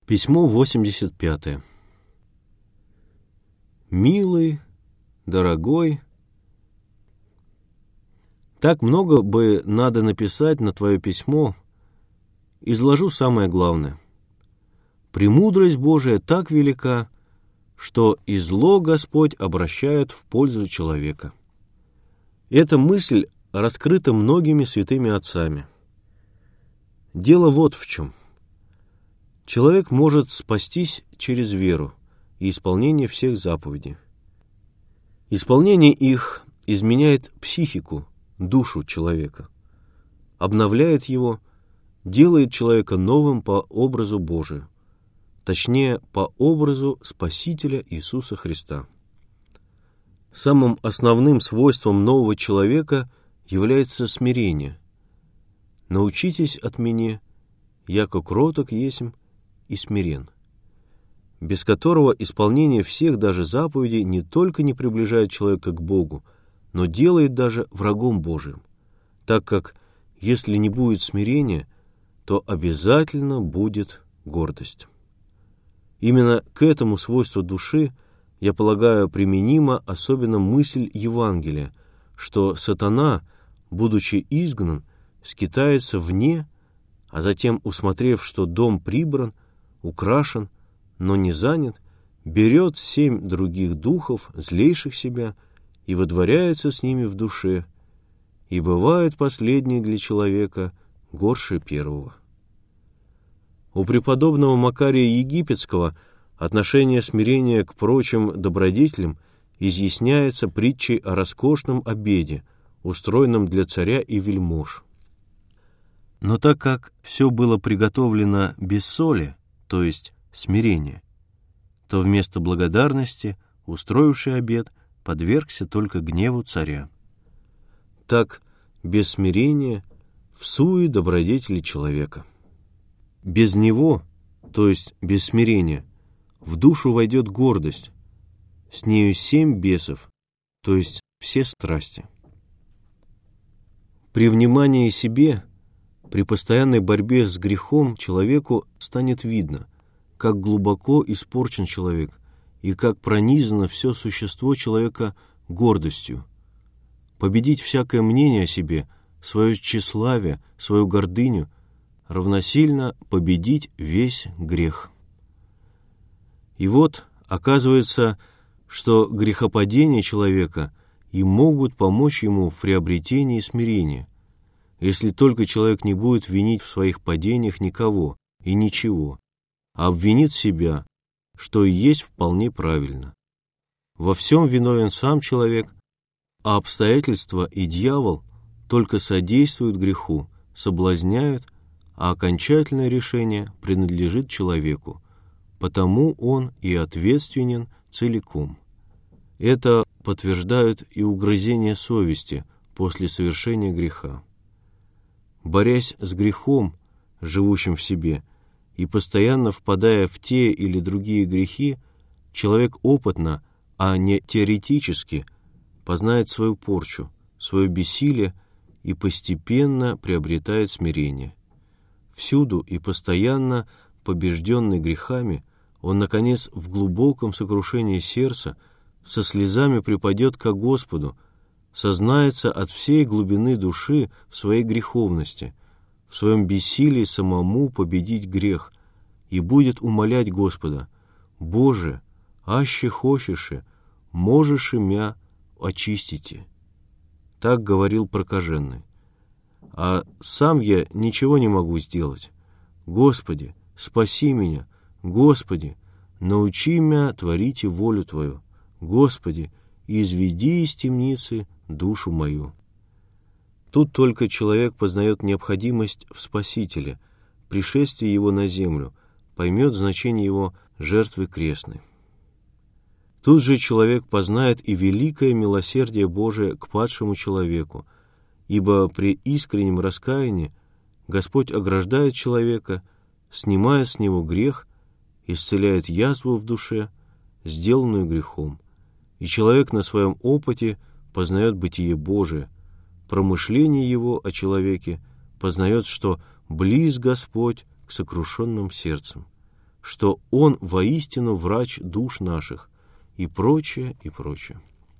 Письмо 85. Милый, дорогой, так много бы надо написать на твое письмо, изложу самое главное. Премудрость Божия так велика, что и зло Господь обращает в пользу человека. Эта мысль раскрыта многими святыми отцами. Дело вот в чем. Человек может спастись через веру и исполнение всех заповедей. Исполнение их изменяет психику, душу человека, обновляет его, делает человека новым по образу Божию, точнее, по образу Спасителя Иисуса Христа. Самым основным свойством нового человека является смирение. «Научитесь от меня, яко кроток есмь и смирен», без которого исполнение всех даже заповедей не только не приближает человека к Богу, но делает даже врагом Божиим, так как, если не будет смирения, то обязательно будет гордость. Именно к этому свойству души, я полагаю, применима особенно мысль Евангелия, что сатана, будучи изгнан, скитается вне, а затем, усмотрев, что дом прибран, украшен, но не занят, берет 7 других духов, злейших себя, и водворяется с ними в душе, и бывает последний для человека горше первого. У преподобного Макария Египетского отношение смирения к прочим добродетелям изъясняется притчей о роскошном обеде, устроенном для царя и вельмож. Но так как все было приготовлено без соли, то есть смирения, то вместо благодарности устроивший обед подвергся только гневу царя. Так, без смирения всуе добродетели человека. Без него, то есть без смирения, в душу войдет гордость, с нею 7 бесов, то есть все страсти. При внимании себе, при постоянной борьбе с грехом человеку станет видно, как глубоко испорчен человек и как пронизано все существо человека гордостью. Победить всякое мнение о себе, свое тщеславие, свою гордыню равносильно победить весь грех. И вот, оказывается, что грехопадения человека и могут помочь ему в приобретении смирения, если только человек не будет винить в своих падениях никого и ничего, а обвинит себя, что и есть вполне правильно. Во всем виновен сам человек, а обстоятельства и дьявол только содействуют греху, соблазняют, а окончательное решение принадлежит человеку, потому он и ответственен целиком. Это подтверждают и угрызения совести после совершения греха. Борясь с грехом, живущим в себе, и постоянно впадая в те или другие грехи, человек опытно, а не теоретически, познает свою порчу, свое бессилие и постепенно приобретает смирение. Всюду и постоянно побежденный грехами, он, наконец, в глубоком сокрушении сердца со слезами припадет ко Господу, сознается от всей глубины души в своей греховности, в своем бессилии самому победить грех, и будет умолять Господа: «Боже, аще хочеше, можешь и мя очистите». Так говорил прокаженный. А сам я ничего не могу сделать. Господи, спаси меня, Господи, научи мя творить волю Твою, Господи, изведи из темницы душу мою. Тут только человек познает необходимость в Спасителе, пришествии Его на землю, поймет значение Его жертвы крестной. Тут же человек познает и великое милосердие Божие к падшему человеку, ибо при искреннем раскаянии Господь ограждает человека, снимая с него грех, исцеляет язву в душе, сделанную грехом, и человек на своем опыте познает бытие Божие, промышление его о человеке познает, что близ Господь к сокрушенным сердцем, что Он воистину врач душ наших, и прочее, и прочее.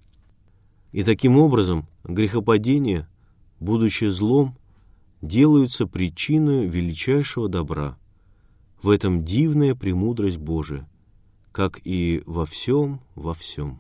И таким образом грехопадения, будучи злом, делаются причиной величайшего добра. В этом дивная премудрость Божия, как и во всем, во всем.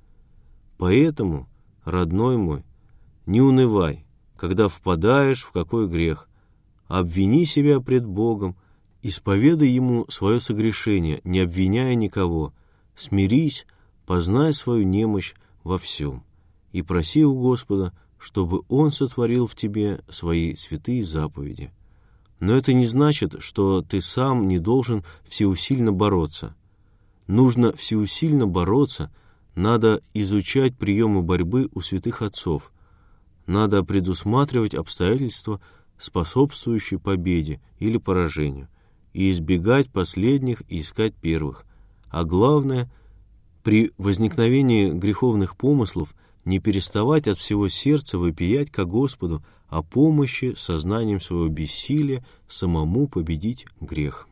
Поэтому, родной мой, не унывай, когда впадаешь в какой грех, обвини себя пред Богом, исповедай Ему свое согрешение, не обвиняя никого, смирись, познай свою немощь во всем и проси у Господа, чтобы Он сотворил в тебе свои святые заповеди. Но это не значит, что ты сам не должен всеусильно бороться. Нужно всеусильно бороться, надо изучать приемы борьбы у святых отцов, надо предусматривать обстоятельства, способствующие победе или поражению, и избегать последних и искать первых. А главное, при возникновении греховных помыслов не переставать от всего сердца вопиять ко Господу о помощи сознанием своего бессилия самому победить грех.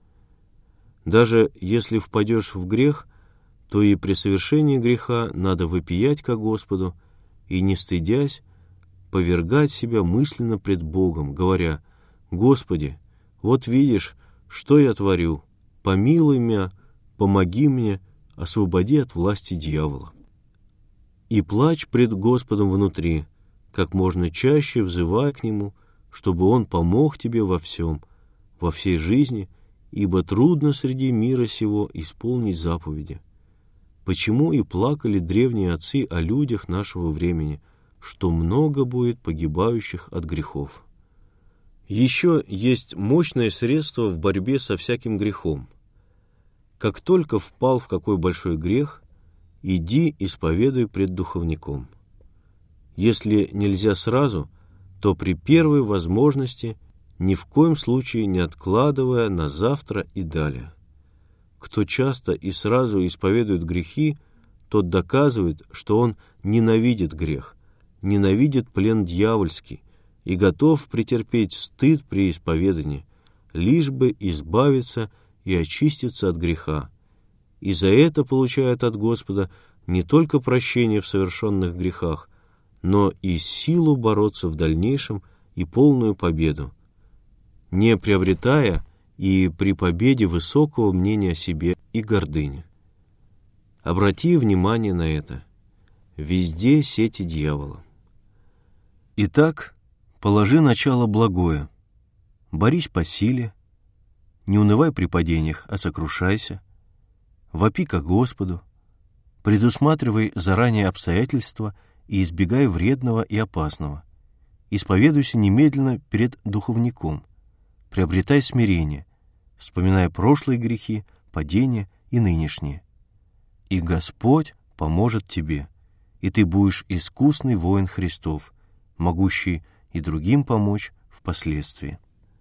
Даже если впадешь в грех, то и при совершении греха надо вопиять ко Господу и, не стыдясь, повергать себя мысленно пред Богом, говоря: «Господи, вот видишь, что я творю, помилуй меня, помоги мне, освободи от власти дьявола». И плачь пред Господом внутри, как можно чаще взывая к Нему, чтобы Он помог тебе во всем, во всей жизни, ибо трудно среди мира сего исполнить заповеди. Почему и плакали древние отцы о людях нашего времени, что много будет погибающих от грехов. Еще есть мощное средство в борьбе со всяким грехом. Как только впал в какой большой грех, иди исповедуй пред духовником. Если нельзя сразу, то при первой возможности, ни в коем случае не откладывая на завтра и далее. Кто часто и сразу исповедует грехи, тот доказывает, что он ненавидит грех, ненавидит плен дьявольский и готов претерпеть стыд при исповедании, лишь бы избавиться и очиститься от греха, и за это получает от Господа не только прощение в совершенных грехах, но и силу бороться в дальнейшем и полную победу, не приобретая и при победе высокого мнения о себе и гордыни. Обрати внимание на это. Везде сети дьявола. Итак, положи начало благое. Борись по силе, не унывай при падениях, а сокрушайся, вопи ко Господу, предусматривай заранее обстоятельства и избегай вредного и опасного. Исповедуйся немедленно перед духовником, приобретай смирение, вспоминая прошлые грехи, падения и нынешние. И Господь поможет тебе, и ты будешь искусный воин Христов, могущий и другим помочь впоследствии.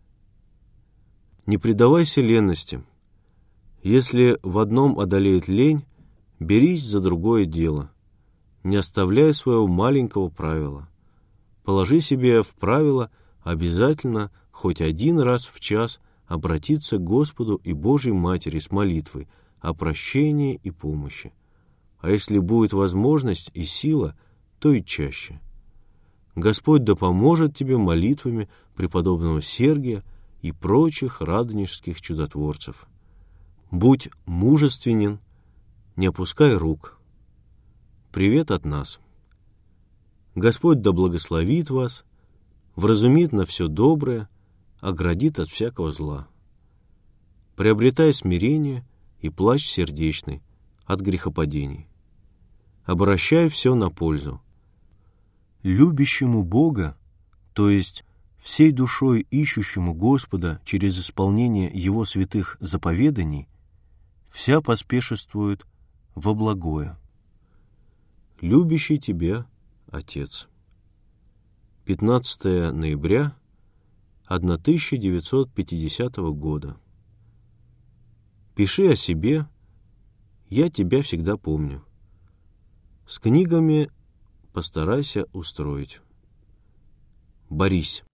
Не предавайся ленности. Если в одном одолеет лень, берись за другое дело. Не оставляй своего маленького правила. Положи себе в правило обязательно хоть один раз в час обратиться к Господу и Божьей Матери с молитвой о прощении и помощи. А если будет возможность и сила, то и чаще. Господь да поможет тебе молитвами преподобного Сергия и прочих радонежских чудотворцев. Будь мужественен, не опускай рук. Привет от нас. Господь да благословит вас, вразумит на все доброе, оградит от всякого зла. Приобретай смирение и плач сердечный от грехопадений. Обращай все на пользу. Любящему Бога, то есть всей душой ищущему Господа через исполнение Его святых заповеданий, вся поспешествует во благое. Любящий тебя Отец. 15 ноября 1950 года. Пиши о себе, я тебя всегда помню. С книгами постарайся устроить. Борись.